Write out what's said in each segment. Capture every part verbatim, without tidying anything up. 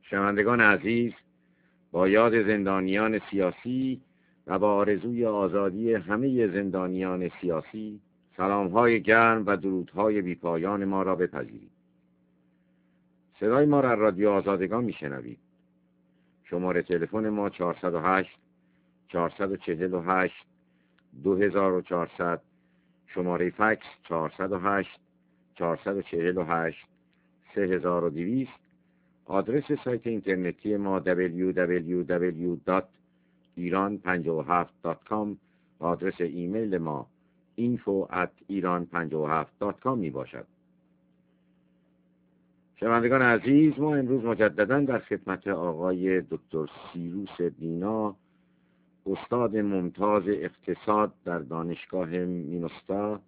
شنوندگان عزیز، با یاد زندانیان سیاسی و با آرزوی آزادی همه زندانیان سیاسی، سلام‌های گرم و درودهای بی‌پایان ما را بپذیرید. صدای ما را رادیو آزادگان میشنوید. شماره تلفن ما چهارصد و هشت چهارصد و چهل و هشت دو هزار و چهارصد، شماره فکس چهارصد و هشت چهارصد و چهل و هشت سه هزار و دویست، آدرس سایت اینترنتی ما دبلیو دبلیو دبلیو دات ایران پنجاه و هفت دات کام و آدرس ایمیل ما اینفو ات ایران پنجاه و هفت دات کام می باشد. شنوندگان عزیز، ما امروز مجددا در خدمت آقای دکتر سیروس بینا، استاد ممتاز اقتصاد در دانشگاه مینوستا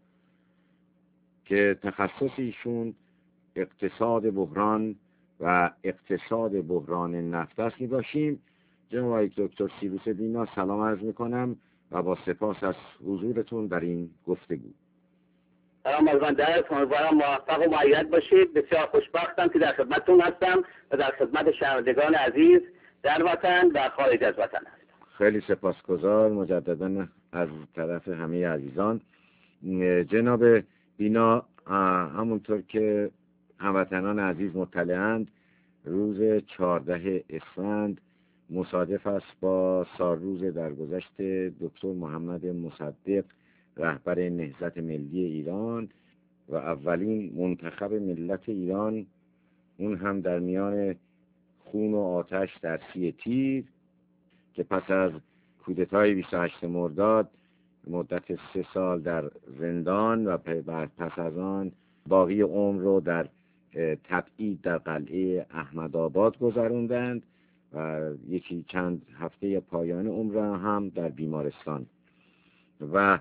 که تخصص ایشون اقتصاد بحران و اقتصاد بحران نفت است می باشیم. جناب دکتر سیروس بینا، سلام عرض می کنم و با سپاس از حضورتون در این گفتگو. سلام از من درست، امیدوارم موفق و مؤید باشید. بسیار خوشبختم که در خدمتتون هستم و در خدمت شنوندگان عزیز در وطن و خارج از وطن هستم. خیلی سپاسگزار مجددا از طرف همه عزیزان. جناب بینا، همونطور که هموطنان عزیز مطلعند، روز چهاردهم اسفند مصادف است با سالروز درگذشت دکتر محمد مصدق، رهبر نهضت ملی ایران و اولین منتخب ملت ایران، اون هم در میان خون و آتش در سی تیر، که پس از کودتای بیست و هشتم مرداد مدت سه سال در زندان و پس از آن باقی عمر رو در تبعید در قلعه احمدآباد گذروندند و یکی چند هفته پایان عمر هم در بیمارستان. و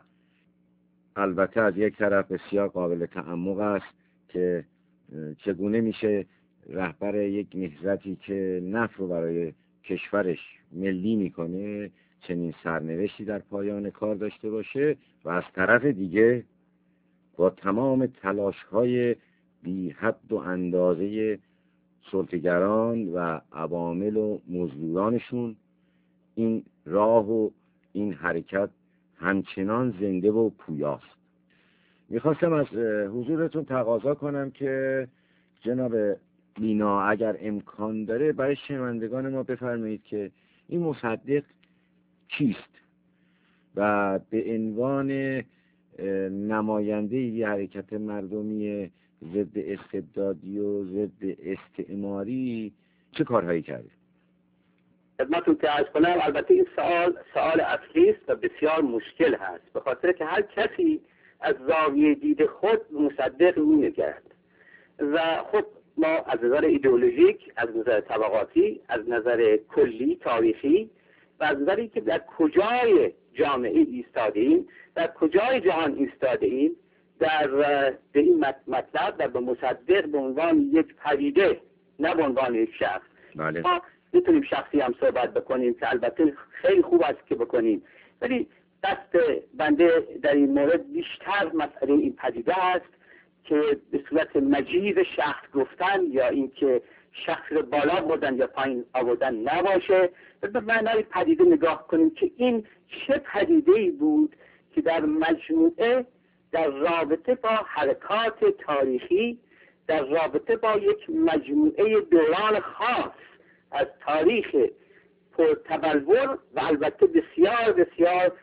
البته از یک طرف بسیار قابل تعمق است که چگونه میشه رهبر یک نهضتی که نفت رو برای کشورش ملی میکنه چنین سرنوشتی در پایان کار داشته باشه و از طرف دیگه با تمام تلاش‌های بی حد و اندازه سلطه‌گران و عوامل و مزدورانشون این راه و این حرکت همچنان زنده و پویاست. میخواستم از حضورتون تقاضا کنم که جناب بینا اگر امکان داره برای شنوندگان ما بفرمایید که این مصدق کیست و به عنوان نماینده یه حرکت مردمی ضد استبدادی و ضد استعماری چه کارهایی کرده؟ خدمتتون که عرض کنم، البته این سوال سوال اصلی است و بسیار مشکل هست، به خاطر که هر کسی از زاویه دید خود مصدق می‌نگرد و خب ما از نظر ایدئولوژیک، از نظر طبقاتی، از نظر کلی تاریخی و از نظری که در کجای جامعه ایستادیم، در کجای جهان ایستادیم، در به این مطلب در به مصدق به عنوان یک پدیده، نه به عنوان یک شخص. بله. ما میتونیم شخصی هم صحبت بکنیم که البته خیلی خوب است که بکنیم، ولی دست بنده در این مورد بیشتر مسئله این پدیده است که به صورت مجیز شخص گفتن یا اینکه شخص رو بالا بردن یا پایین آوردن نباشه، به معنای پدیده نگاه کنیم که این چه پدیده‌ای بود که در مجموعه، در رابطه با حرکات تاریخی، در رابطه با یک مجموعه دوران خاص از تاریخ پرتبلور و البته بسیار بسیار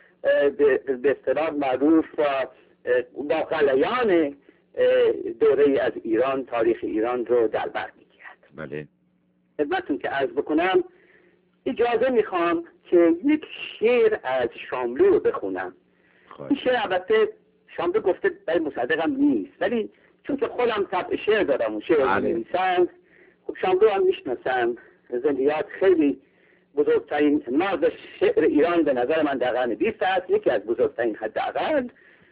به اصطلاح معروف با غلیان دوره از ایران، تاریخ ایران رو در بر میگیرد. بله. خدمتتون که عرض بکنم، اجازه میخوام که یک شعر از شاملو رو بخونم. خواهد. این شعر البته شاملو گفته برای مصدقم نیست، ولی چون که خودم طبع شعر دارم و شعر بله. می‌نویسم، خب شاملو هم میشناسم، زندیات خیلی بزرگترین مرد شعر ایران به نظر من در قرن بیست است، یکی از بزرگترین حداقل.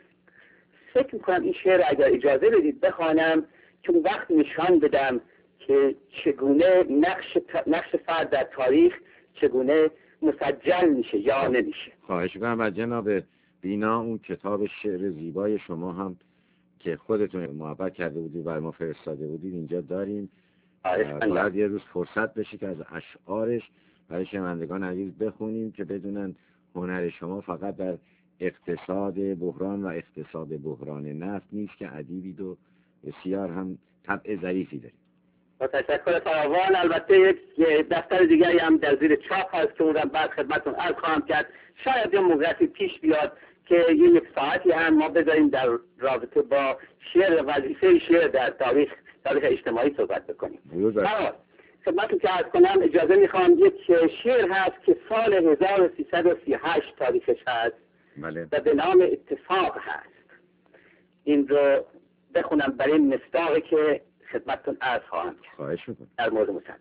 فکر میکنم این شعر اگر اجازه بدید بخوانم، چون وقت نشان بدم که چگونه نقش نقش فرد در تاریخ چگونه مسجل میشه یا نمیشه. خواهش میکنم از جناب بینا اون کتاب شعر زیبای شما هم که خودتون محبت کرده بودید و ما فرستاده بودید اینجا داریم باید یه روز فرصت بشه که از اشعارش برای شنوندگان عزیز بخونیم که بدونن هنر شما فقط در اقتصاد بحران و اقتصاد بحران نفت نیست که ادیبید و بسیار هم طبع ظریفی دارید. با تشکر فراوان. البته یک دفتر دیگری هم در زیر چاپ هست که اونم بعد خدمتتون عرض خواهم کرد. شاید یه موقعی پیش بیاد که یه یک ساعتی هم ما بذاریم در رابطه با شعر و وظیفه شعر در تاریخ تاریخ اجتماعی صحبت بکنیم. خدمتتون که عرض کنم اجازه میخوام یک شعر هست که سال هزار و سیصد و سی و هشت تاریخش هست بله. و به نام اتفاق هست. این رو بخونم برای این مصداقی که خدمتتون عرض خواهم کرد. خواهش میکنم. در مورد مصدق.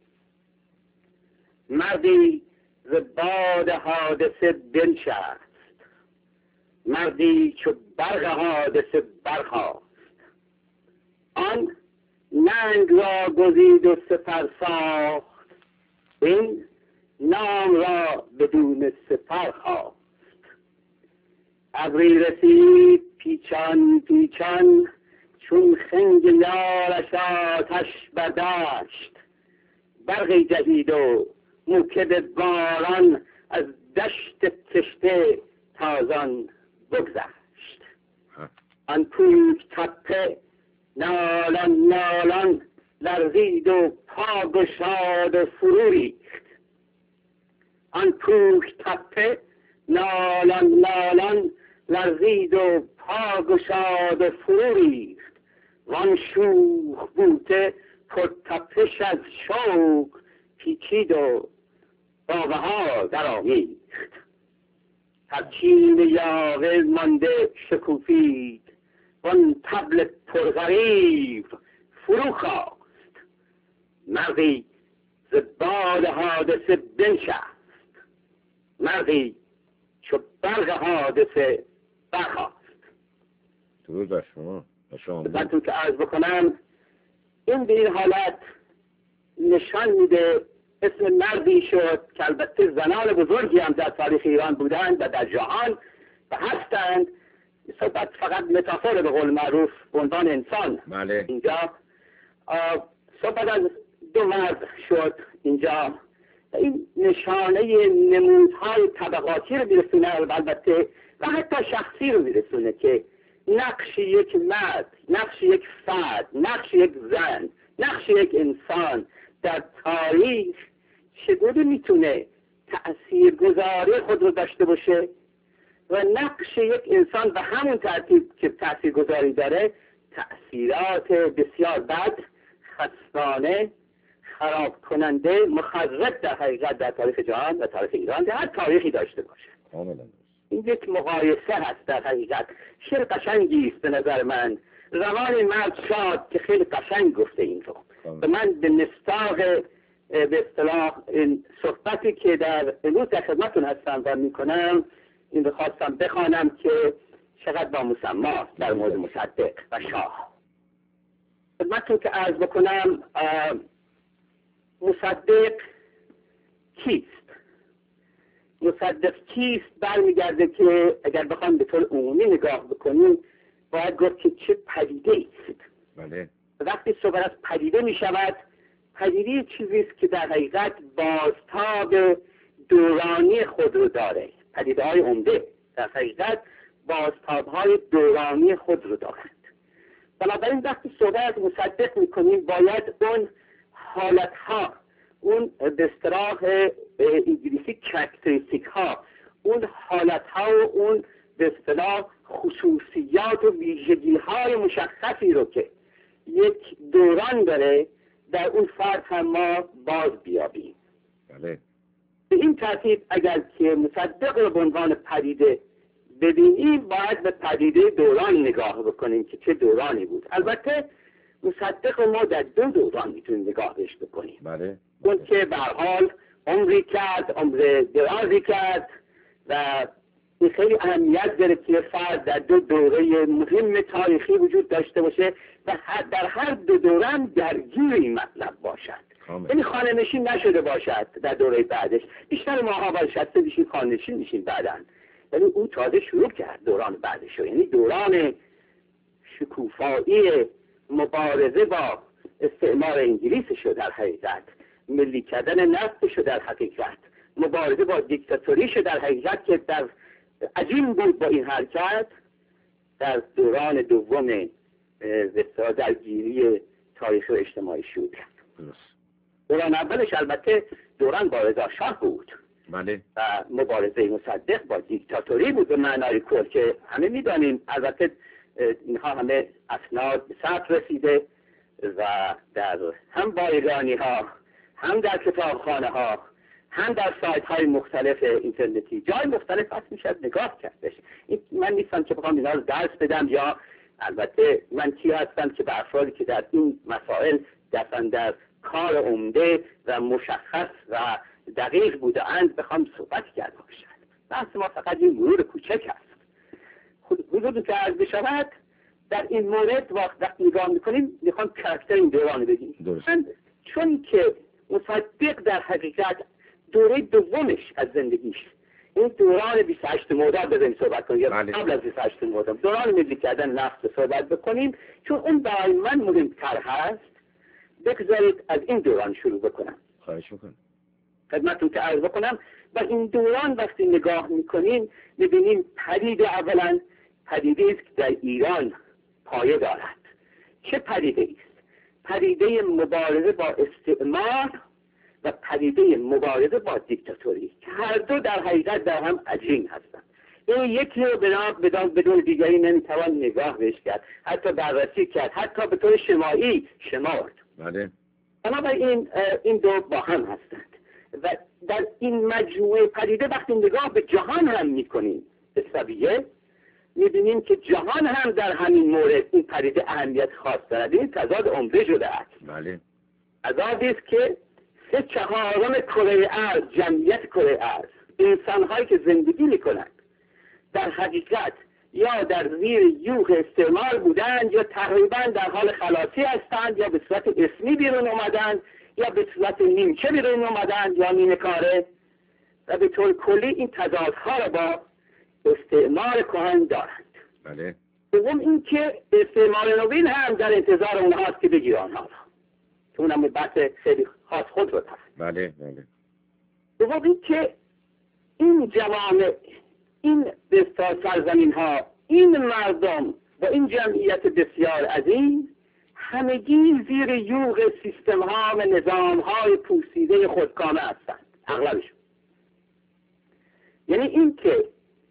مردی ز باد حادثه بنشست، مردی چو برق حادثه برخاست، آن ننگ را گزید و سپر ساخت، این نام را بدون سپر خواست. ابری رسید پیچان پیچان، چون خنگ یارش آتش برداشت، برقی جدید و موکد باران، از دشت کشته تازان بگذشت. آن پوک تپه نالان نالان، لرزید و پا گشاد و فرو ریخت. آن پوک تپه نالان نالان، لرزید و پا گشاد و فرو ریخت. وان شوخ بوته پر تپش از شوق، پیچید و باوه ها در آمیخت. هرچین یاغه مانده شکوفید، وان طبل پرغریو فرو خواست. مردی ز باد حادثه بنشست، مردی چو برق حادثه برخاست. درود بر شما. خدمتتون که عرض بکنم این به این حالت نشان میده اسم مردی شد که البته زنان بزرگی هم در تاریخ ایران بودند و در جهان و هستند. صحبت فقط متافور به قول معروف به عنوان انسان. بله. اینجا صحبت از دو مرد شد اینجا. این نشانه نمودهای طبقاتی رو میرسونه البته و حتی شخصی رو میرسونه که نقش یک مرد، نقش یک فرد، نقش یک زن، نقش یک انسان در تاریخ چگونه میتونه تأثیرگذاری خود رو داشته باشه و نقش یک انسان به همون ترتیب که تأثیرگذاری داره تأثیرات بسیار بد، خستانه، خراب کننده، مخرب در حقیقت در تاریخ جهان و تاریخ ایران در هر تاریخی داشته باشه. کاملا. این یک مقایسه هست در حقیقت. شعر قشنگی است به نظر من. زمان مرد شاد که خیلی قشنگ گفته این رو. و من به مصداق به اصطلاح این صحبتی که در امروز در خدمتتون هستم و میکنم این رو خواستم بخوانم که چقدر با مسماست در مورد مصدق و شاه. خدمتتون که عرض بکنم مصدق کیست؟ مصدق کیست برمیگرده که اگر بخوام به طور عمومی نگاه بکنیم باید گفت که چه پدیده ایست. بله. وقتی صحبت از پدیده می شود، پدیده چیزی است که در حقیقت بازتاب دورانی خود رو داره. پدیده های عمده در حقیقت بازتاب های دورانی خود رو دارند. بنابراین وقتی صحبت از مصدق می کنیم باید اون حالت ها، اون به اصطلاح انگلیسی کاراکتریستیک ها، اون حالت ها و اون به اصطلاح خصوصیات و ویژگی های مشخصی رو که یک دوران داره در اون فرد هم ما باز بیابیم. بله. به این ترتیب اگر که مصدق رو به عنوان پدیده ببینیم باید به پدیده دوران نگاه بکنیم که چه دورانی بود. البته مصدق ما در دو دوران میتونیم نگاه بهش بکنیم. بله. اون که به هر حال عمری کرد، عمر درازی کرد و این خیلی اهمیت داره که فرد در دو دوره مهم تاریخی وجود داشته باشه و در هر دو دوره هم درگیر این مطلب باشد. یعنی خانه نشین نشده باشد در دوره بعدش. بیشتر ماها باشد بشین خانه نشین میشین بعدن. یعنی اون تازه شروع کرد دوران بعدش. یعنی دوران شکوفایی مبارزه با استعمار انگلیسشو در حقیقت، ملی کردن نفتشو در حقیقت، مبارزه با دیکتاتوریشو در حقیقت که در عجین بود با این حرکت، در دوران دوم وسطا درگیری تاریخی و اجتماعی شروع کرد. دوران اولش البته دوران با رضا شاه بود. بله. و مبارزه مصدق با دیکتاتوری بود به معنای کل که همه میدانیم. البته اینها همه اسناد به ثبت رسیده و در هم بایگانی ها، هم در کتابخانه ها، هم در سایت های مختلف اینترنتی جای مختلف هست، میشه نگاه کردش. من نیستم که بخوام اینا رو درس بدم، یا البته من کی هستم که به افرادی که در این مسائل دستن در کار عمده و مشخص و دقیق بوده اند بخوام صحبت کرده باشد. بحث ما فقط این مرور کوچک است. حضور که عرض بشود در این مورد وقت نگاه میکنیم میخوام کاراکتر این دوران بگیم. من چون که مصدق در حقیقت دوره دومش از زندگیش، این دوران بیست و هشتم مرداد بزنیم صحبت کنیم، یا قبل از بیست و هشتم مرداد دوران ملی کردن نفت صحبت بکنیم، چون اون برای من مهمتر هست. بگذارید از این دوران شروع بکنم. خواهش میکنم. خدمتتون که عرض بکنم و این دوران وقتی نگاه میکنیم میبینیم پدیده اولا پدیده است که در ایران پایه دارد. چه پدیده است؟ پدیده مبارزه با استعمار و پدیده مبارزه با دیکتاتوری که هر دو در حقیقت در هم عجین هستند. این یکی رو بدون بدون دیگری نمیتوان نگاه بهش کرد، حتی بررسی کرد، حتی به طور شمایی شمرد. بله. بنابراین این دو با هم هستند و در این مجموعه پدیده وقتی نگاه به جهان هم میکنیم به طبیعه میبینیم که جهان هم در همین مورد این پدیده اهمیت خاص دارد. این تضاد عمده شده است. بله. تضادی است که سه چهارم کره ارض، جمعیت کره ارض، انسان‌هایی که زندگی میکنند در حقیقت یا در زیر یوغ استعمار بودند یا تقریبا در حال خلاصی هستند، یا به صورت اسمی بیرون اومدند یا به صورت نیمچه بیرون اومدند یا نیمه کاره، و به طور کلی این تضادها را با استعمار کهن دارند. بله. دوم این که استعمار نوین هم در انتظار اونهاست که بگیره آنها را، که اونم بحث خیلی خاص خود رو هست. بله بله. دوم این که این جوامع، این بسیار سرزمین ها، این مردم با این جمعیت بسیار عظیم همگی زیر یوغ سیستم ها و نظام های پوسیده خودکامه هستند، اغلبشون. یعنی این که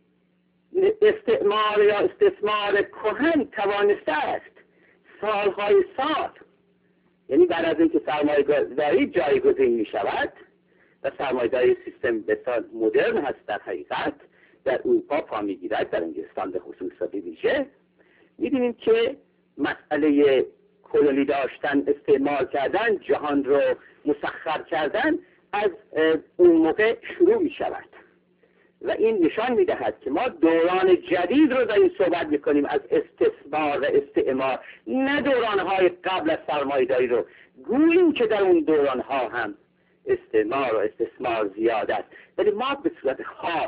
استعمار یا استثمار کهن توانسته است سالهای سال، یعنی بعد از اینکه سرمایه‌داری جایگزین می شود و سرمایه‌داری سیستم بسیار مدرن هست در حقیقت در اروپا پا میگیرد، در انگلستان به خصوص به ویژه، می‌بینیم که مسئله کلونی داشتن، استعمار کردن، جهان رو مسخر کردن از اون موقع شروع می شود و این نشان می‌دهد که ما دوران جدید رو در این صحبت می‌کنیم از استثمار و استعمار، نه دوران‌های قبل از سرمایه‌داری رو. گوییم که در اون دوران‌ها هم استعمار و استثمار زیاد است، ولی ما به صورت خاص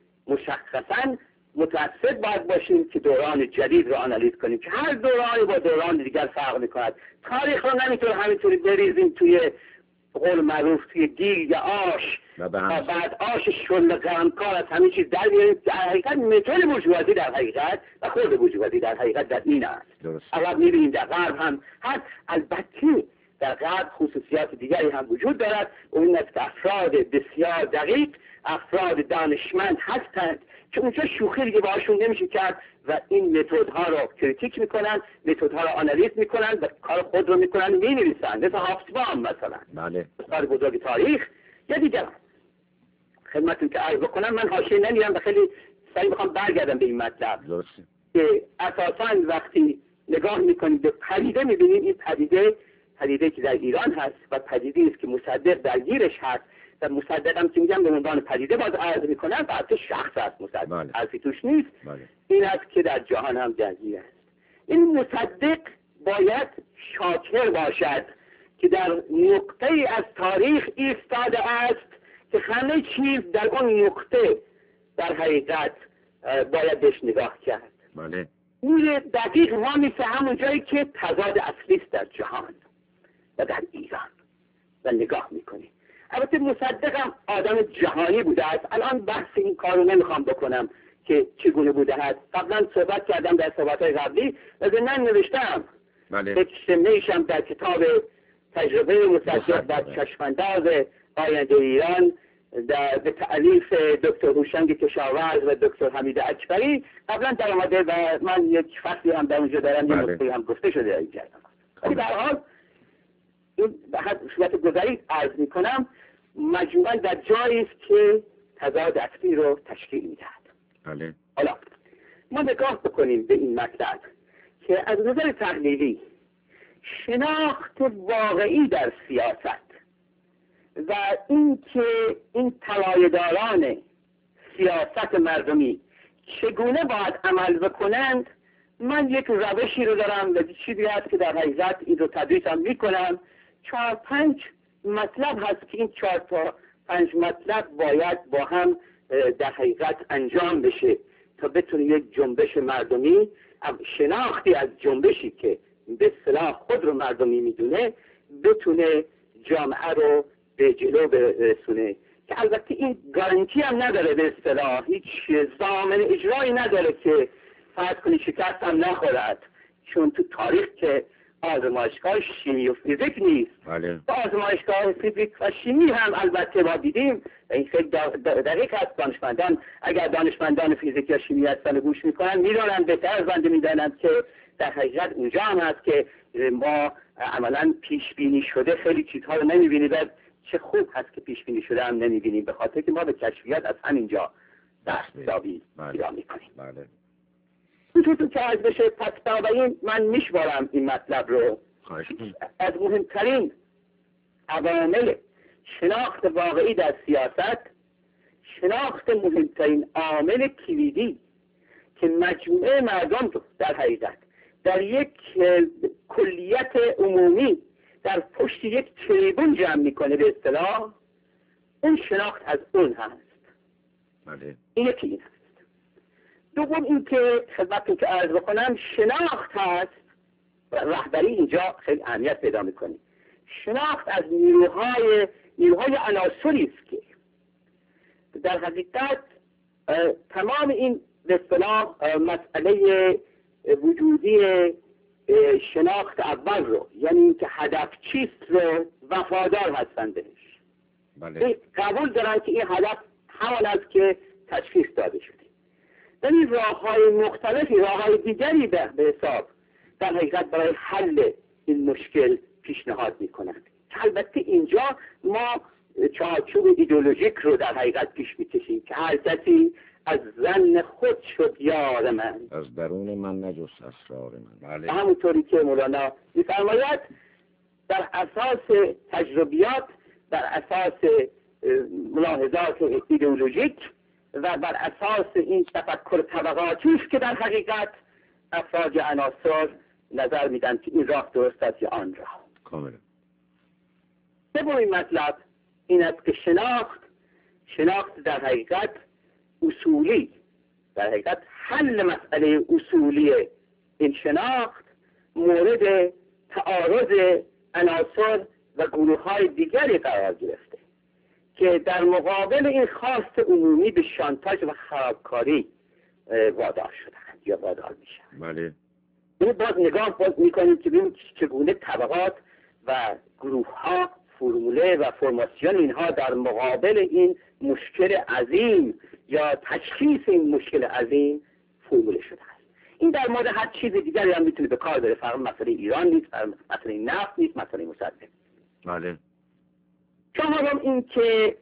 مشخصاً متأسف باید باشیم که دوران جدید رو آنالیز کنیم که هر دورانی با دوران دیگر فرق می‌کند. تاریخ رو نمی‌تونه همینطوری بریزیم توی قول معروف توی دیگ آش و بعد آش شل غمکار از همین چیز در بیاریم. در حقیقت متد بورژوازی در حقیقت و خود بورژوازی در حقیقت در این است. اول می‌بینیم در غرب هم هست. البته در غرب خصوصیات دیگری هم وجود دارد و این است که افراد بسیار دقیق، افراد دانشمند هستند که اونجا شوخی دیگه باشون نمیشه کرد و این متدها رو کریتیک میکنن، متدها رو آنالیز میکنن و کار خود رو میکنن، مینویسن. مثل هابسبام مثلا، بله، استاد بزرگ تاریخ. یا دیگر خدمتتون که عرض بکنم، من حاشیه نمیرم و خیلی سریع میخوام برگردم به این مطلب که اساساً وقتی نگاه میکنید به پدیده میبینید این پدیده پدیده که در ایران هست و پدیده است که مصدق درگیرش هست و مصدق هم که میگم به عنوان پدیده باز عرض میکنم و البته شخص هست مصدق، حرفی توش نیست. بله. این است که در جهان هم درگیر است. این مصدق باید شاکر باشد که در نقطه از تاریخ ایستاده است که همه چیز در اون نقطه در حقیقت باید بهش نگاه کرد. بله. میره دقیق ما میشه همون جایی که تضاد اصلی است در جهان. و در ایران و نگاه میکنی. البته مصدقم آدم جهانی بوده است. الان بحث این کارو نمیخوام بکنم که چگونه بوده است. قبلا صحبت کردم در صحبت‌های قبلی و ضمن نوشتم. بله. یک شمنه‌ایشم در کتاب تجربه مصدق در چشمانداز آینده ایران در به تألیف دکتر هوشنگ کشاورز و دکتر حمید اکبری قبلا در آمده و من یک فصلی هم در اونجا دارم. بله. یه نکته هم گفته شده در اینجا. ولی به هر حال این به حد صورت گذری عرض میکنم مجموعاً در جایی است که تضاد اصلی رو تشکیل میدهد. بله. حالا ما نگاه بکنیم به این مطلب که از نظر تحلیلی شناخت واقعی در سیاست و این که این طلایه‌داران سیاست مردمی چگونه باید عمل بکنند، من یک روشی رو دارم و چیزی هست که در حقیقت این رو تدریس هم میکنم. چهار پنج مطلب هست که این چهار تا پنج مطلب باید با هم در حقیقت انجام بشه تا بتونه یک جنبش مردمی، شناختی از جنبشی که به اصطلاح خود رو مردمی میدونه، بتونه جامعه رو به جلو برسونه. که البته این گارانتی هم نداره، به اصطلاح هیچ ضامن اجرایی نداره که فرض کنی شکست هم نخورد، چون تو تاریخ که آزمایشگاه شیمی و فیزیک نیست. بله. با آزمایشگاه فیزیک و شیمی هم البته ما دیدیم، این خیلی دقیق هست. دانشمندان اگر دانشمندان فیزیک یا شیمی هستن گوش میکنن میدونن، بهتر از بنده میدونن که در حقیقت اونجا هم هست که ما عملا پیش بینی شده خیلی چیزها رو نمیبینیم. چه خوب هست که پیش بینی شده هم نمیبینیم، به خاطر که ما به کشفیات از همینجا دستیابی پیدا میکنیم. بله. اونطور که عرض بشه، پس بنابراین من میشمارم این مطلب رو از مهمترین عوامل شناخت واقعی در سیاست، شناخت مهمترین عامل کلیدی که مجموعه مردم رو در حقیقت در یک کلیت عمومی در پشت یک تریبون جمع میکنه به اصطلاح، اون شناخت از اون هست. بله. این یکی این هست. دوم این که خدمتتون که عرض بکنم شناخت هست و رهبری اینجا خیلی اهمیت پیدا میکنه. شناخت از نیروهای نیروهای عناصری است که در حقیقت تمام این به اصطلاح مسئله وجودی شناخت اول رو، یعنی اینکه هدف چیست رو وفادار هستن بهش. بله. قبول دارن که این هدف همان است که تشخیص داده شده. ولی راه‌های مختلفی، راه‌های دیگری به حساب در حقیقت برای حل این مشکل پیشنهاد میکنند. البته اینجا ما چارچوب ایدئولوژیک رو در حقیقت پیش میکشیم که هر کسی از ظن خود شد یار من، از درون من نجست اسرار من. بله. همونطوری که مولانا میفرماید، در اساس تجربیات، در اساس ملاحظات ایدئولوژیک و بر اساس این تفکر طبقاتی است که در حقیقت افراد عناصر نظر میدن که این راه درست است یا آن راه. کاملا. سومین مطلب این است که شناخت شناخت در حقیقت اصولی، در حقیقت حل مسئله اصولی این شناخت مورد تعارض عناصر و گروه‌های دیگری قرار گرفته که در مقابل این خواست عمومی به شانتاژ و خرابکاری وادار شدند یا وادار میشن. بله. این باز نگاه باز میکنیم که ببینیم چگونه طبقات و گروه‌ها، فرموله و فرماسیون اینها در مقابل این مشکل عظیم یا تشخیص این مشکل عظیم فرموله شده است. این در مورد هر چیز دیگری هم میتونه به کار بره. فقط مسئله ایران نیست، فقط مسئله نفت نیست، مسئله مصدق. بله. چهارم این که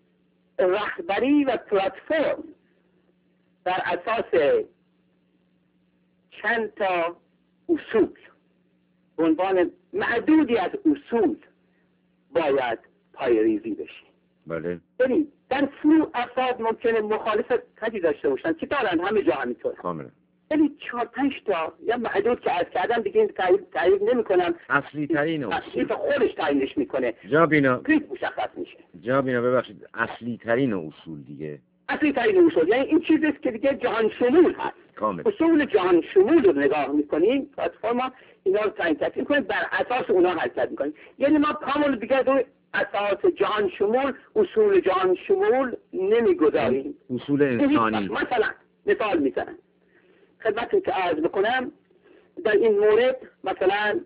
رهبری و پلتفرم بر اساس چند تا اصول، عنوان معدودی از اصول باید پایه‌ریزی بشه. بله. ببین در فرو افراد ممکنه مخالفت خیلی داشته باشن که دارن، همه جا همینطوره. کاملا. ولی چهار پنج تا یا معدود که عرض کردم دیگه این تعریف نمی‌کنم. اصلی ترین اصول خودش تعیینش میکنه. جا بینا مشخص میشه. جا بینا ببخشید، اصلی ترین اصول دیگه اصلی ترین اصول، یعنی این چیزی است که دیگه جهان شمول هست. کامل. اصول جهان شمول رو نگاه میکنیم، پلتفرم اینا رو تعیین تکلیف میکنیم، بر اساس اونا حرکت میکنیم. یعنی ما کامل دیگه روی اساس جهان شمول اصول جهان شمول نمیگذاریم. اصول انسانی. مثلا مثال میزنم خدمتتون که عرض بکنم، در این مورد مثلا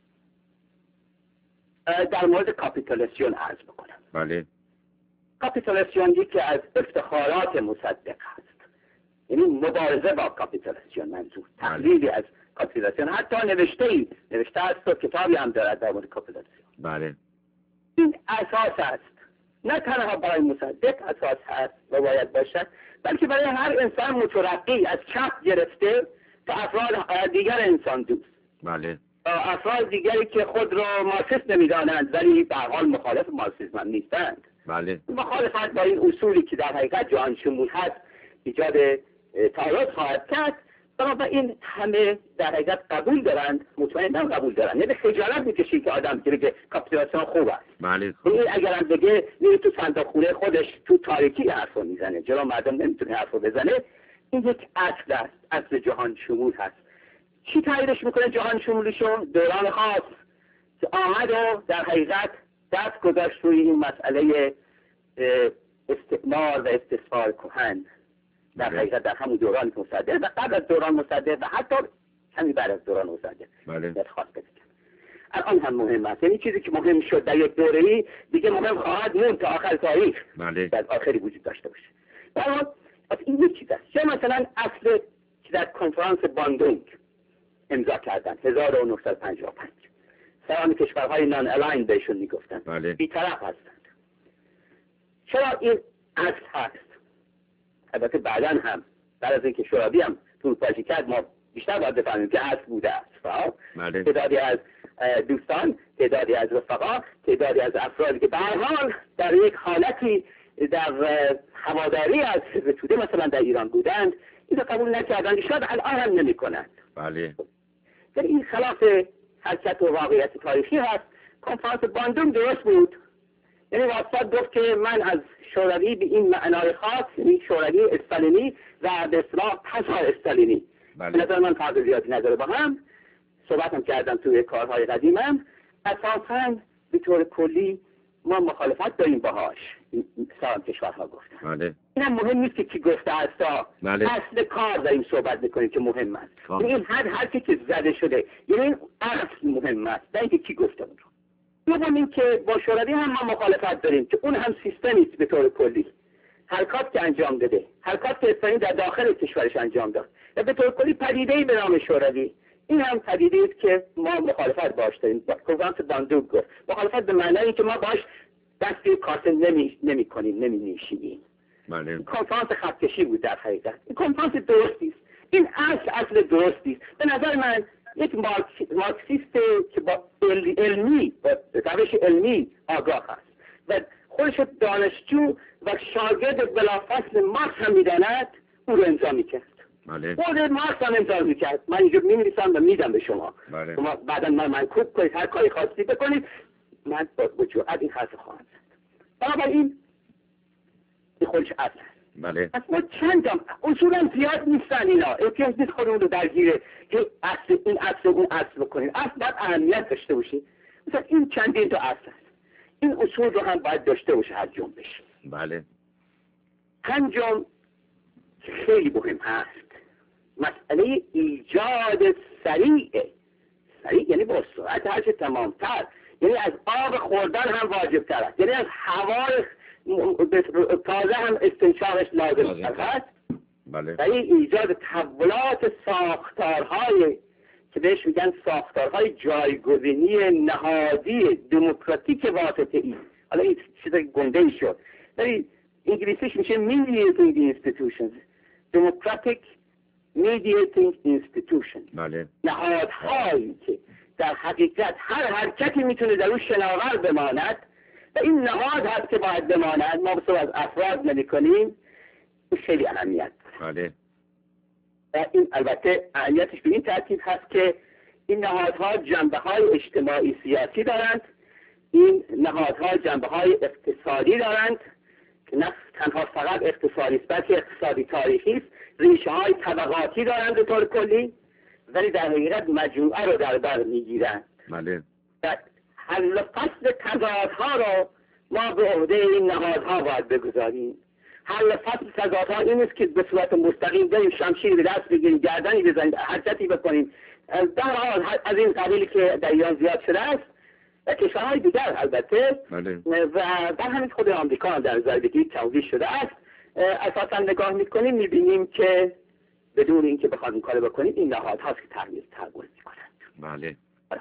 در مورد کاپیتولیسیون عرض بکنم. بله. کاپیتولیسیون یکی از افتخارات مصدق هست، یعنی مبارزه با کاپیتولیسیون، منظور تقلیلی از کاپیتولیسیون، حتی نوشته ای نوشته است و کتابی هم دارد در مورد کاپیتولیسیون. بله. این اساس است، نه تنها برای مصدق اساس هست و باید باشد، بلکه برای هر انسان مترقی از چپ گرفته تا افراد دیگر انسان دوست. بله. افراد دیگری که خود را مارکسیست نمیدانند ولی به هر حال مخالف مارکسیسم هم نیستند. بله. مخالفت با این اصولی که در حقیقت جهان شمول هست ایجاد تعارض خواهد کرد. بنابراین همه در حقیقت قبول دارند، مطمئنا قبول دارند. یعنی خجالت میکشی که آدم که بگه کاپیتولیسیون خوب است. بله. این اگرم بگه میره تو صندوق خونه خودش تو تاریکی حرفو میزنه، جلو مردم نمیتونه حرفو بزنه. این یک اصل است، اصل جهان شمول هست. چی تاییدش میکنه جهان شمولیشو؟ دوران خاص که آمد و در حقیقت دست گذاشت روی این مسئله استعمار و استثمار کهن، در حقیقت در همون دوران مصدق و قبل از دوران مصدق و حتی همین بعد از دوران مصدق. بله. خاص بکنم الان هم مهم است، یعنی چیزی که مهم شد در یک دوره‌ای دیگه مهم خواهد موند تا آخر تاریخ. بله. در آخری وجود داشته باشه. اما این یک چیز است. یا مثلا اصل که در کنفرانس باندونگ امضا کردن هزار و نهصد و پنجاه و پنج، سران کشورهای نان الاین بهشون میگفتن. بله. بی‌طرف هستند. چرا این اصل هست؟ البته بعداً هم بعد از اینکه شوروی هم فروپاشی کرد ما بیشتر باید بفهمیم که اصل بوده است. بله. تعدادی از دوستان، تعدادی از رفقا، تعدادی از افرادی که به هر حال در یک حالتی در هواداری از حزب توده مثلا در ایران بودند این رو قبول نکردند، شاید الان هم نمی‌کنند. بله. یعنی این خلاف حرکت و واقعیت تاریخی هست. کنفرانس باندونگ درست بود، یعنی واسطه گفت که من از شوروی به این معنای خاص، یعنی شوروی استالینی و به اصطلاح پس استالینی، به نظر من فرق زیادی نداره با هم. صحبت هم کردم توی کارهای قدیمم. اساساً به طور کلی ما مخالفت داریم باهاش، سال کشورها گفتن. بله. این هم مهم نیست که کی گفته است. بله. اصل کار داریم صحبت میکنیم که مهم است. این هر حرفی که زده شده، یعنی این اصل مهم است، نه اینکه کی گفته اون رو. دوم این که با شوروی هم ما مخالفت داریم که اون هم سیستمی است به طور کلی. حرکات که انجام داده، حرکات که استالین در داخل کشورش انجام داد و به طور کلی پدیده‌ای به نام شوروی، این هم پدیده است که ما مخالفت باش داریم. کنفرانس باندونگ گفت مخالفت به معنی که ما باش دستی کاسه نمی نمی کنیم، نمی نیشیم. بله. کنفرانس خطکشی بود در حقیقت. این کنفرانس درستی است. این اصل اصل درستی است. به نظر من یک مارکسیست که با علمی با روش علمی آگاه است و خودش دانشجو و شاگرد بلافاصله مارکس هم میداند، او رو امضا میکرد. بله. خود مارکس هم امضا میکرد. من اینجا مینویسم و میدم به شما. بله. شما بعدا من منکوب کنید، هر کاری خواستی بکنید، من با جرأت این حرف خواهم زد. بنابراین این خودش اصل است. بله. اصلا چند هم اصولا زیاد نیستن اینا، احتیاج نیست خودمون رو درگیره که اصل این اصل اون اصل بکنید. اصل باید اهمیت داشته باشه. مثلا این چندین تا اصل است. این اصول رو هم باید داشته باشه هر جنبش. بله. پنجم خیلی مهم هست، مسئله ایجاد سریع. سریع یعنی با سرعت هرچه تمامتر، یعنی از آب خوردن هم واجب تر است، یعنی از هوای تازه هم استنشاقش لازم هست. بله. و این ایجاد تحولات ساختارهای که بهش میگن ساختارهای جایگزینی نهادی دموکراتیک واسطه‌ای. حالا این چیز گنده ای شد، ولی انگلیسیش میشه mediating institutions، democratic mediating institutions. بله. نهادهایی که در حقیقت هر حرکتی میتونه در اون شناور بماند و این نهاد هست که باید بماند. ما بسیار از افراد نمی کنیم، خیلی اهمیت. بله. و این البته اهمیتش به این ترتیب هست که این نهادها جنبه های اجتماعی سیاسی دارند، این نهادها جنبه های اقتصادی دارند که نه تنها فقط اقتصادی است بلکه اقتصادی تاریخی است، ریشه های طبقاتی دارند به طور کلی، ولی در حقیقت مجموعه رو در بر میگیرند. بله. حل فصل تضادها رو ما به عهده این نهادها باید بگذاریم. حل فصل تضادها این است که به صورت مستقیم بریم شمشیر به دست بگیریم، گردنی بزنیم، حرکتی بکنیم. در حال از این قبیلی که در ایران زیاد شده است و کشورهای دیگر البته، بله. و در همین خود آمریکا هم در نظر بگیرید توضیح شده است. اساسا نگاه میکنیم میبینیم که بدون اینکه بخوایم این کار بکنیم این نهادهاست که تغییر تحول میکنند. بله.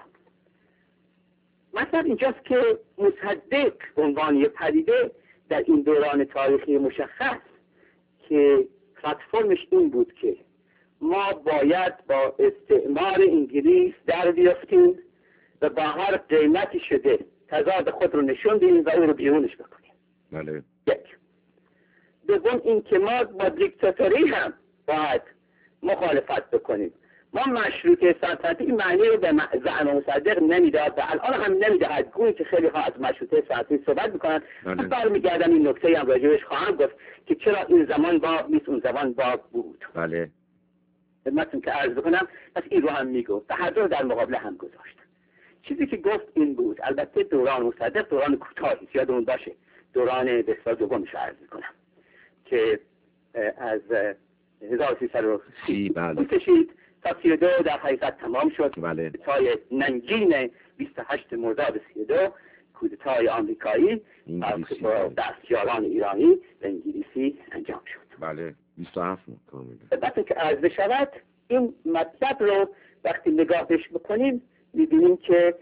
مثلا اینجاست که مصدق عنوان یک پدیده در این دوران تاریخی مشخص که پلتفرمش این بود که ما باید با استعمار انگلیس در بیافتیم و با هر قیمتی شده تضاد خود رو نشون دهیم و او رو بیرونش بکنیم. بله. یک. دوم این که ما با دیکتاتوری هم باید مخالفت بکنیم. ما مشروطه سلطنتی این معنی رو به زعم مصدق نمیداد و الان هم نمیدهد، گویی که خیلی ها از مشروطه سلطنتی صحبت میکنن. من برمیگردم این نکته هم راجعش خواهم گفت که چرا این زمان باب نیست اون زمان باب بود. بله. خدمتتون که عرض بکنم پس این رو هم میگفت و هر دو در مقابل هم گذاشت. چیزی که گفت این بود، البته دوران مصدق دوران کوتاهی یادمون باشه، دوران بسیار دومش عرض میکنم که از هزار و سیصد و سی بله کشید تا سی و دو در حقیقت تمام شد. بله. کودتای ننگین بیست و هشت مرداد سی و دو، کودتای آمریکایی با دستیاران ایرانی و انگلیسی انجام شد. بله. بیست و هفت کاملا. البته که عرض بشود این مطلب رو وقتی نگاه بهش بکنیم می‌بینیم که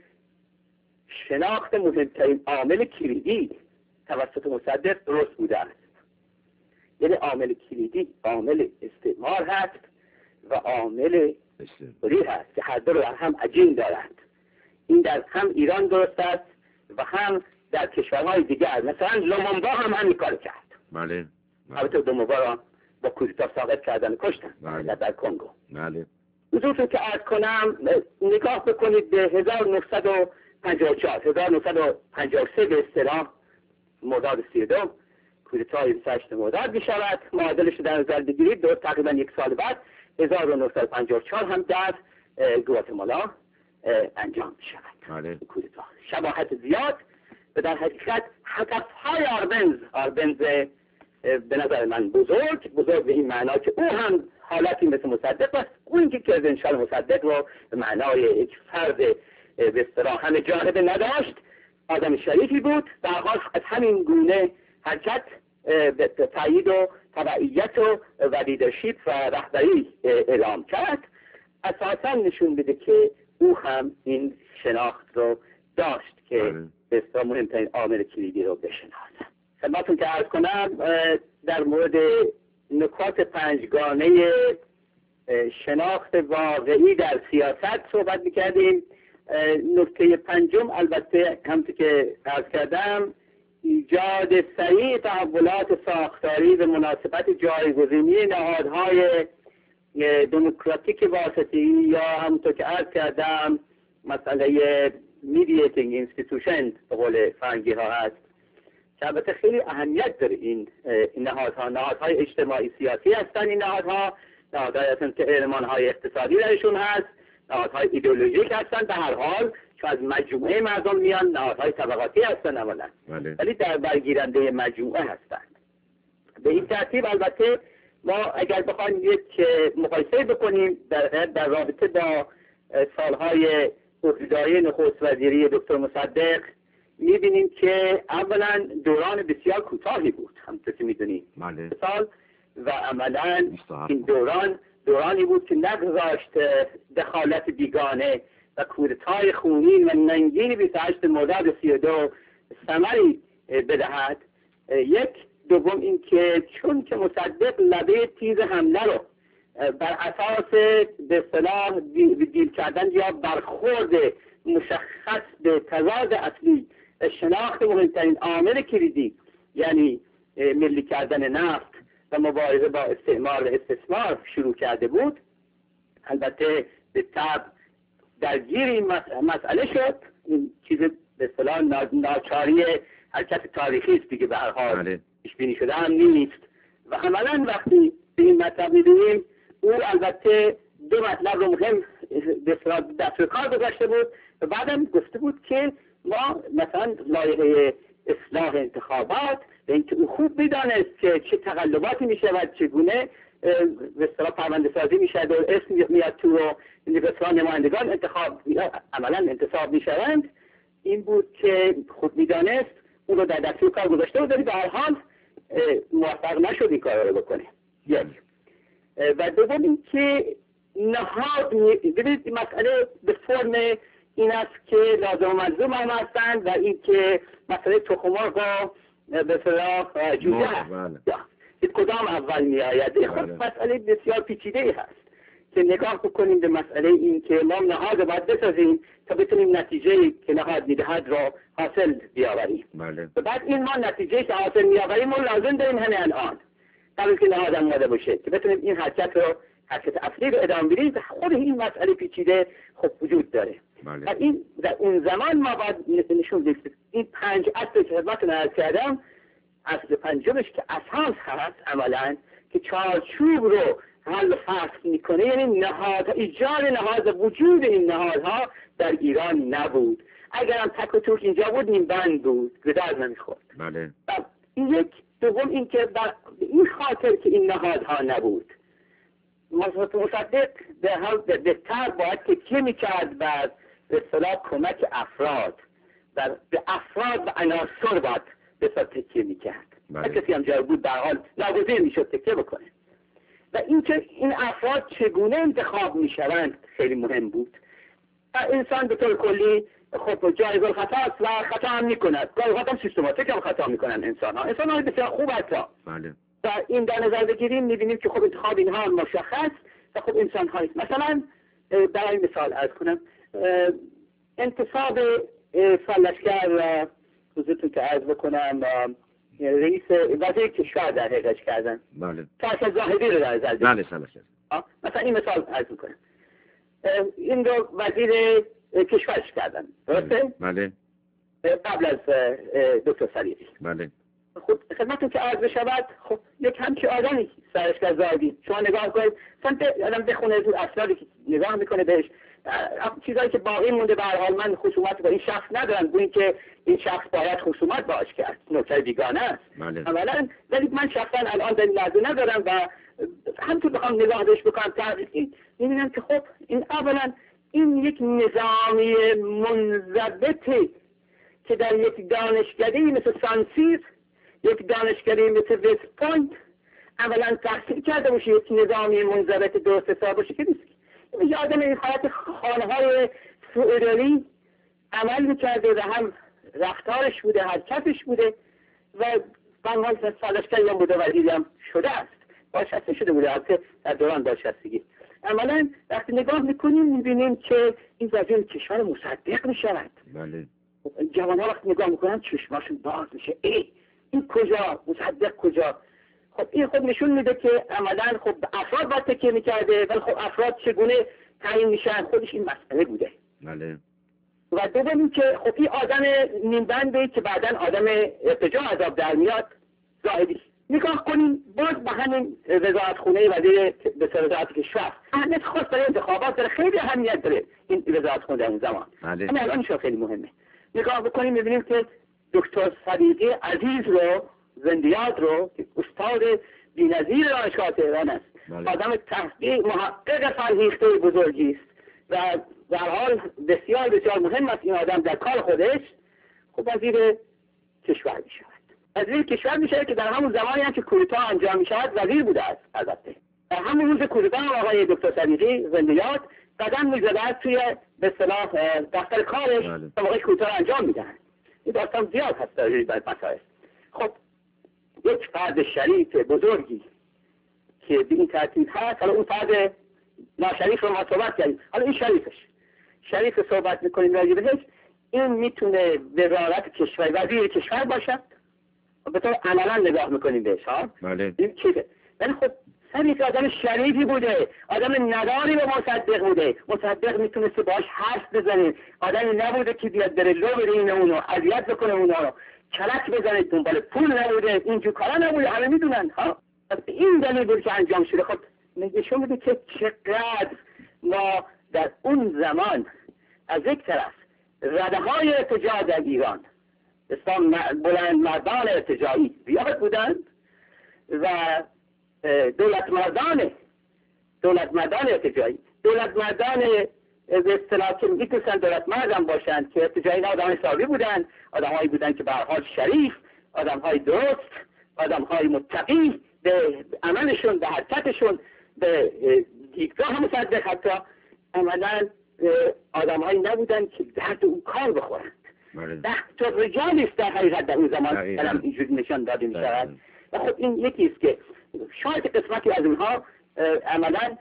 شناخت مهمترین عامل کلیدی توسط مصدق درست بوده است. یعنی عامل کلیدی عامل استعمار هست و عامل استعماری هست که هر دو رو هم عجین دارند. این در هم ایران درست است و هم در کشورهای دیگر، مثلا لومونبا هم همین کار کرد. بله. البته لومونبا را با کودتا ساقط کردن کشتن. بله. در کنگو. بله. حضورتون که عرض کنم نگاه بکنید به هزار و نهصد و پنجاه و چهار هزار و نهصد و پنجاه و سه به اصطلاح مرداد سی و دو کودتای بیست و هشت مرداد می شود. معادلش در نظر بگیرید دو تقریبا یک سال بعد هزار و نهصد و پنجاه و چهار هم در گواتمالا انجام می شود. بله. کودتا شباهت زیاد و در حقیقت هدفهای آربنز آربنز به نظر من بزرگ بزرگ به این معنا که او هم حالتی مثل مصدق است، اون که که انشاءالله مصدق رو به معنای یک فرد به اصطلاح همه جانبه نداشت، آدم شریفی بود، در حال از همین گونه حرکت به تایید و تبعیت و و لیدرشپ و رهبری اعلام کرد. اساسا نشون بده که او هم این شناخت رو داشت که به اصطلاح مهمترین عامل کلیدی رو بشناسه. خدمتتون که عرض کنم در مورد نکات پنجگانه شناخت واقعی در سیاست صحبت می‌کردیم. نکته پنجم البته همونطور که عرض کردم ایجاد سریع تحولات ساختاری به مناسبت جایگزینی نهادهای دموکراتیک واسطی یا همونطور که عرض کردم مسئله mediating institution به قول فرنگی ها هست که البته خیلی اهمیت داره. این نهادها نهادهای اجتماعی سیاسی هستن. این نهادها نهادهای هستن که علمانهای اقتصادی درشون هست، نهادهای ایدئولوژیک هستن. به هر حال چون از مجموعه مردم میان نهادهای طبقاتی هستن اولا، ولی در برگیرنده مجموعه هستند. به این ترتیب البته ما اگر بخوایم یک مقایسه بکنیم در, در رابطه با سالهای عهدهداری نخست وزیری دکتر مصدق میبینیم که اولا دوران بسیار کوتاهی بود همونطور که میدونیم سال و عملا این دوران دورانی بود که نگذاشت دخالت بیگانه و کودتای خونین و ننگین بیست و هشت مرداد سی و دو ثمری بدهد. یک. دوم این که چون که مصدق لبه تیز حمله رو بر اساس به اصطلاح دیل کردن یا برخورد مشخص به تضاد اصلی شناخت مهمترین عامل کلیدی یعنی ملی کردن نفت و مبارزه با استعمار و استثمار شروع کرده بود، البته به طبع درگیر این مسئله شد. این چیز به اصطلاح ناچاری حرکت تاریخی است دیگه. به هر حال پیش بینی شده هم نیست و عملا وقتی به این مطلب می‌بینیم او البته دو مطلب رو مهم به اصطلاح دست کار گذاشته بود و بعدم گفته بود که ما مثلا لایحه اصلاح انتخابات به اینکه او خوب میدانست که چه تقلباتی میشود، چگونه به اصطلاح پرونده سازی میشد و اسم میاد تو و به اصطلاح نمایندگان انتخاب عملا انتصاب میشوند، این بود که خوب میدانست، اون رو در دستور کار گذاشته بود ولی به هر حال موفق نشد این کار رو بکنه. یک و دوم این که نهاد، ببینید مسئله به فرم این است که لازم و ملزوم هم هستند و این که مسئله تخم‌مرغ با به اصطلاح جوجه هست کدام اول می آید. خود مسئله بسیار پیچیده ای هست که نگاه بکنیم به مسئله این که ما نهاد باید بسازیم تا بتونیم نتیجه که نهاد میدهد را حاصل بیاوریم. بله. و بعد این ما نتیجه که حاصل میآوریم رو لازم داریم همه الان قبل که نهاد آماده باشه که بتونیم این حرکت رو حرکت اصلی رو ادامه بدیم. و خود این مسئله پیچیده خب وجود داره. بله. و این در اون زمان ما باید نشون بدیم این پنج اصل که خدمتتون عرض کردم، اصل پنجمش که اساس هست عملاً که چارچوب رو حل فصل میکنه، یعنی نهاد، ایجاد نهاد، وجود این نهادها در ایران نبود. اگرم تک و توک اینجا بود نیم بند بود به درد نمیخورد. بله. این یک. دوم این که این خاطر که این نهادها نبود مصدق به حال بهتر باید که چه میکرد بر به اصطلاح کمک افراد و به افراد و عناصر باید به اصطلاح تکیه میکرد. بله. کسی هم جای بود در حال ناگزیر میشد تکیه بکنه. و اینکه این افراد چگونه انتخاب میشوند خیلی مهم بود. و انسان به طور کلی خب جایگاه خطا است و خطا هم میکند، گاهی خطا هم سیستماتیک هم خطا میکنن انسان ها انسان ها بسیار خوب حتی. بله. و این در نظر بگیریم میبینیم که خب انتخاب اینها هم مشخص و خب انسان هایست. مثلا برای مثال عرض کنم انتصاب فلشگر حضورتون که عرض بکنم رئیس وزیر کشور در حقیقتش کردن. بله. فرشاد زاهدی رو در نظر بگیریم. بله سلام. مثلا این مثال عرض میکنم، این رو وزیر کشورش کردن، درسته؟ بله. قبل از دکتر صدیقی. بله. خب خدمتتون که عرض بشود، خب یک همچی آدمی سرشکر زاهدی شما نگاه کنید سمت آدم بخونه تو اسنادی که نگاه میکنه بهش چیزایی که باقی مونده به هر حال من خصومت با این شخص ندارم، گویی که این شخص باید خصومت باش کرد، نکته بیگانه است. بله. اولا ولی من شخصا الان در این لحظه ندارم و همونطور بخوام نگاه بهش بکنم تحقیقی میبینم که خب این اولا این یک نظامی منضبطه که در یک دانشکده مثل سانسیر، یک دانشکده مثل وست پوینت اولا تحصیل کرده باشه، یک نظامی منضبط درست حساب باشه که نیست. این آدم این حالت خانه‌های فئودالی عمل میکرده و هم رفتارش بوده، حرکتش بوده و بنابراین سالشکر یا بوده وزیری هم شده است، بازنشسته شده بوده البته در دوران بازنشستگی. عملا وقتی نگاه میکنیم میبینیم که این وزیر کشور مصدق میشود. بله. جوان‌ها وقتی نگاه میکنن چشماشون باز میشه، ای این کجا مصدق کجا. خب این خود نشون میده که عملا خب افراد باید تکیه میکرده ولی خب افراد چگونه تعیین میشن خودش این مسئله بوده. بله. و دوم این که خب این آدم نیمبنده که بعداً آدم ارتجاع عذاب در میاد زاهدی. نگاه کنیم باز به همین وزارتخونه وزیر به وزارت کشور اهمیت خاص برای انتخابات داره، خیلی اهمیت داره این وزارتخونه در اون زمان. بله. همین الان شو خیلی مهمه. نگاه بکنیم میبینیم که دکتر صدیقی عزیز رو زندیات رو که استاد بی‌نظیر دانشگاه تهران است، بله. آدم تحقیق محقق فرهیخته بزرگی است و در حال بسیار بسیار مهم است این آدم در کار خودش خب وزیر کشور می شود. وزیر کشور می شود که در همون زمانی هم که کودتا انجام می شود وزیر بوده است. البته در همون روز کودتا آقای دکتر صدیقی زندیات قدم می زدند توی به اصطلاح دفتر کارش تا موقع کودتا انجام می دهند. این داستان زیاد هست در این مسائل. خب یک فرد شریف بزرگی که به این ترتیب هست، حالا اون فرد ناشریف رو ما صحبت کردیم، حالا این شریفش شریف صحبت میکنیم راجع بهش، این میتونه وزارت کشور وزیر کشور باشد به طور عملا نگاه میکنیم بهش ها. بله. این چیزه. ولی خب صدیق آدم شریفی بوده، آدم نداری به مصدق بوده، مصدق میتونسته باش حرف بزنه، آدمی نبوده که بیاد بره لو بره این اونو اذیت بکنه اونا رو، کلک بزنه، دنبال پول نبوده، اینجور کارا نبوده، همه میدونن ها. این دلیل بود که انجام شده. خب نشون میده که چقدر ما در اون زمان از یک طرف رده های ارتجاع در ایران اسلام بلند مردان ارتجاعی زیاد بودند و دولت مردان دولت مردان ارتجاعی دولت مردان به اصطلاح که میتونستن دولت مردان باشند که ارتجاعی آدم حسابی بودند، آدم هایی بودند که به هر حال شریف، آدم های درست، آدم های متقی به عملشون، به حرکتشون، به دیدگاه مصدق حتی عملا آدم هایی نبودند که درد اون کار بخورند. ده تا رجالی است در حقیقت در اون زمان الان اینجوری نشان داده می شود. و خب این یکی است که شاید قسمتی از اونها عملا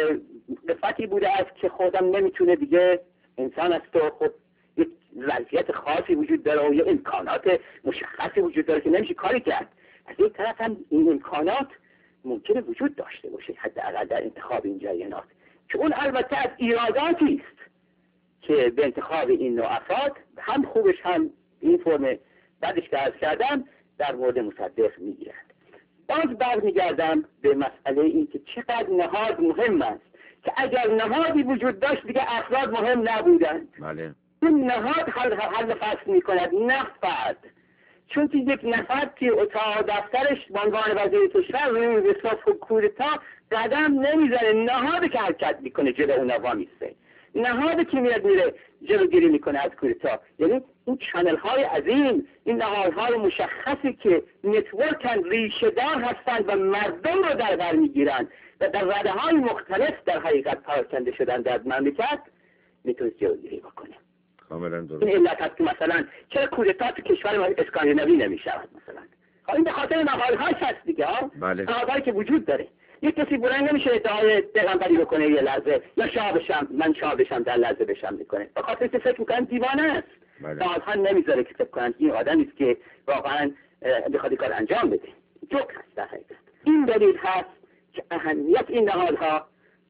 قسمتی بوده است که خودم نمیتونه دیگه انسان است و خب یک ظرفیت خاصی وجود داره و یک امکانات مشخصی وجود داره که نمیشه کاری کرد. از این طرف هم این امکانات ممکنه وجود داشته باشه حداقل در انتخاب این جریانات، که اون البته از ایراداتی است که به انتخاب این نوع افراد هم خوبش هم این فرم بعدش که عرض کردم در مورد مصدق میگیرند. باز برمیگردم به مسئله این که چقدر نهاد مهم است که اگر نهادی وجود داشت دیگه افراد مهم نبودند. بله. این نهاد حل, حل فصل میکند نه فرد، چون که یک نفر که اتاق دفترش به عنوان وزیر کشور روی حساب کودتا قدم نمیزنه، نهاد که حرکت میکنه جلو اون وامیسته، نهاد که میاد میره جلوگیری میکنه از کودتا. یعنی این چنل های عظیم، این نهادهای مشخصی که نتورکن، ریشه دار هستند و مردم رو در بر میگیرند و در رده های مختلف در حقیقت پراکنده شدن در مملکت، میتونست جلوگیری بکنه. کاملا درست. این علت هست که مثلا چرا کودتا تو کشور ما اسکاندیناوی نمیشود مثلا؟ این به خاطر نهادهاش هست دیگه ها. بله. نهادهایی که وجود داره. یک کسی بلند نمیشه ادعای پیغمبری بکنه یه لحظه، یا شاه بشم، من شاه بشم در لحظه بشم میکنه، به خاطر که فکر میکنن دیوانه است. نهادها نمیذاره که فکر کنن این آدمی است که واقعا بخواد کار انجام بده. جوک هست در حقیقت. این دلیل هست که اهمیت این نهادها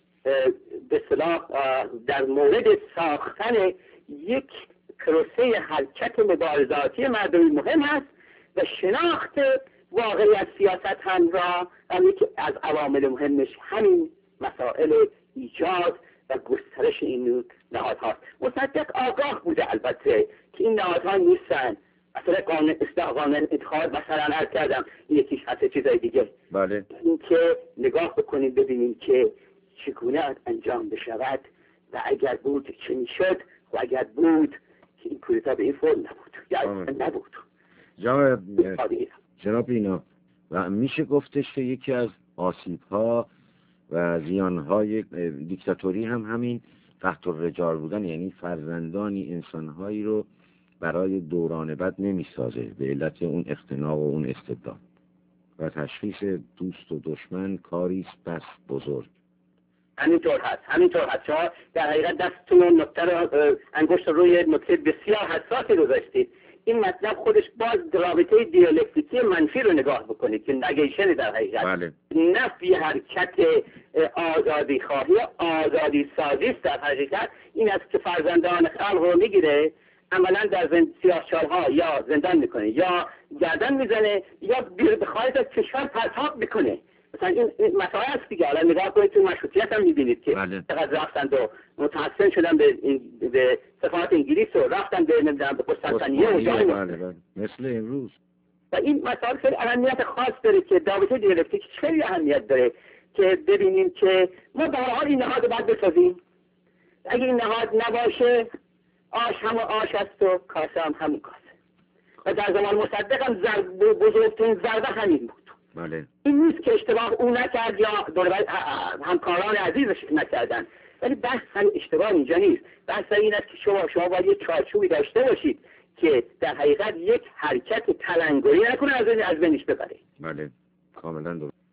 به اصطلاح در مورد ساختن یک پروسه حرکت مبارزاتی مردمی مهم است و شناخت واقعی از سیاست هم را هم یکی از عوامل مهمش همین مسائل ایجاد و گسترش این نهادها. مصدق آگاه بوده البته که این نهادها نیستن، اصلا قانون اصلاح قانون انتخاب مثلا عرض کردم یکیش هست چیزای دیگه. بله. این که نگاه بکنیم ببینیم که چگونه انجام بشود و اگر بود چه میشد و اگر بود که این کودتا به این فرم نبود یا نبود. جناب جناب اینا و میشه گفتش که یکی از آسیب‌ها و زیان‌های دیکتاتوری هم همین قحط الرجال بودن، یعنی فرزندانی انسان‌هایی رو برای دوران بعد نمیسازه به علت اون اختناق و اون استبداد و تشخیص دوست و دشمن کاری است بس بزرگ. همینطور هست همینطور هست شما در حقیقت دستتون نکته رو انگشت روی نکته بسیار حساسی گذاشتید. این مطلب خودش باز رابطه دیالکتیکی منفی رو نگاه بکنید که نگیشن در حقیقت بله. نفی حرکت آزادی خواهی آزادی سازی است در حقیقت این است که فرزندان خلق رو میگیره عملا در زند... سیاه‌چال‌ها یا زندان میکنه یا گردن میزنه یا به خارج از کشور پرتاب میکنه. مثلا این مسائل است دیگه. الان نگاه کنید تو مشروطیت هم میبینید که چقدر رفتند و متحسن شدن به, این... به سفارت انگلیس و رفتن به نمیدونم به قسطنطنیه و جای بله بله. مثل امروز. و این مسائل خیلی اهمیت خاص داره که رابطه دیالکتیک خیلی اهمیت داره که ببینیم که ما به هر حال این نهاد باید بسازیم. اگه این نهاد نباشه آش هم آش است و کاسه هم همون کاسه. و در زمان مصدق هم زرد بزرگترین ضربه همین بود. بله. این نیست که اشتباه او نکرد یا همکاران عزیزش نکردن، ولی بحث هم اشتباه اینجا نیست. بحث این است که شما شما باید یک چارچوبی داشته باشید که در حقیقت یک حرکت تلنگری نکنه از از بینش ببره. بله کاملا درست.